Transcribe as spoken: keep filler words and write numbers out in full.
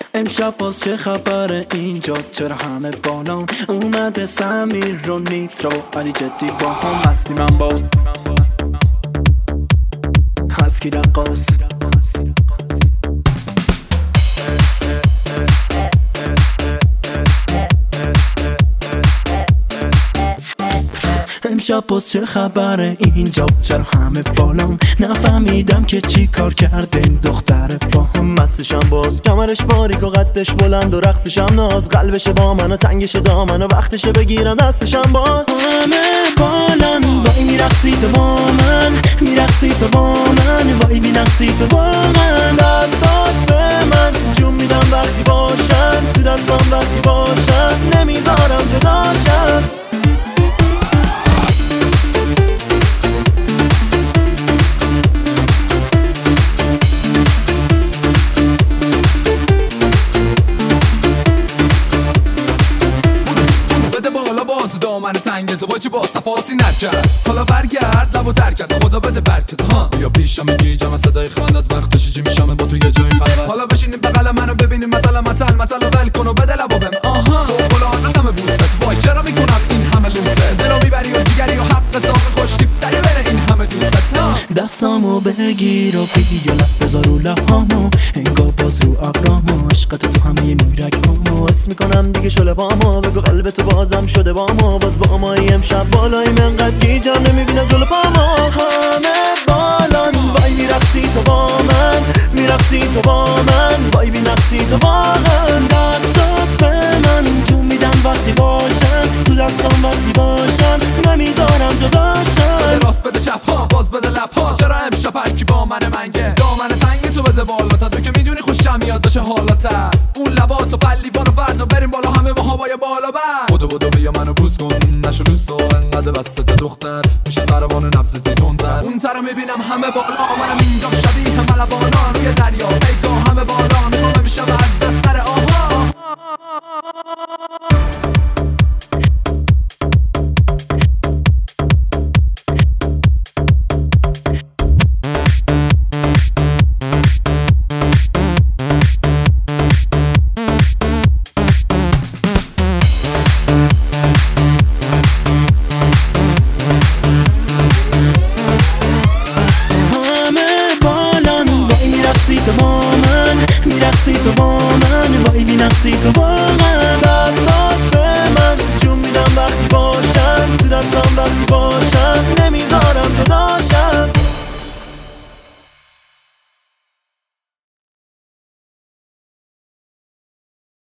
امشب باز چه خبره اینجا؟ چرا همه بالان؟ اومده سمیر رو نیترو ولی جدی با هم هستی. من باز هسکی رقاص امشب باز چه خبره اینجا؟ چرا همه بالام؟ نفهمیدم که چی کار کرده این دختر با هم. مستشم باز کمرش باریک و قدش بلند و رقصشم ناز، قلبش با من و تنگش دامن و وقتشه بگیرم دستشم باز. همه بالان وای میرقصی تو با من، میرقصی تو با من، وای میرقصی تو با من. دستات به من جون میدم وقتی باشن، تو دستام وقتی باشن نمیذارم جداشن. دامن تنگ تو با چه با صفاسی نکرد، حالا برگرد لبو در کرد خدا بده برکت. ها بیا پیشم گیجم صدای خواندت وقتش چی میشم با تو یه جای خلوت. حالا بشینیم بغل منو ببینیم مثلا متل متل و ول کن و بده لبو بهم. آها تو بلاد همه بوست وای چرا میکنم این همه لوسه، دلو میبری و دیگری و حق تا خوش تیپ داری بره این همه دوست. دستامو بگیر و بگی و لب بذار رو لبامو، انگار باز رو ابرامو، عشقت تو همه میرگامو. حس میکنم دیگه شله بامو، بگو قلب تو بازم شده بامو، باز با مایی امشب بالایی منقدر گیجم نمیبینم جلو پامو. همه بالان وای میرقصی تو با من، میرقصی تو با من، وای بینقصی تو واقعا. دستات به من جون میدم وقتی باشن، تو دستام وقتی باشن نمیذارم جداشن. بده راست بده چپ ها باز بده لب ها، چرا امشب هرکی با من منگه؟ دامن تنگ تو بده بالا تا تو که میدونی خوشم میاد باشه حالاتر. اون لبات و پلیوان و فردا بریم بالا همه با هوای بالا بر. بودو بودو بیا منو بوس کن نشو دوستو انقدر بسته دختر میشه سربان نبض تندتر. اون تر میبینم همه بالا منم اینجا شبیه ملوانان روی دریا پیگاه همه بالان تو نمیشم از دست سر آها. میرقصی تو با من، وای میرقصی تو با من. دستات به من جون میدم وقتی باشن، تو دستام وقتی باشن نمیذارم جداشن.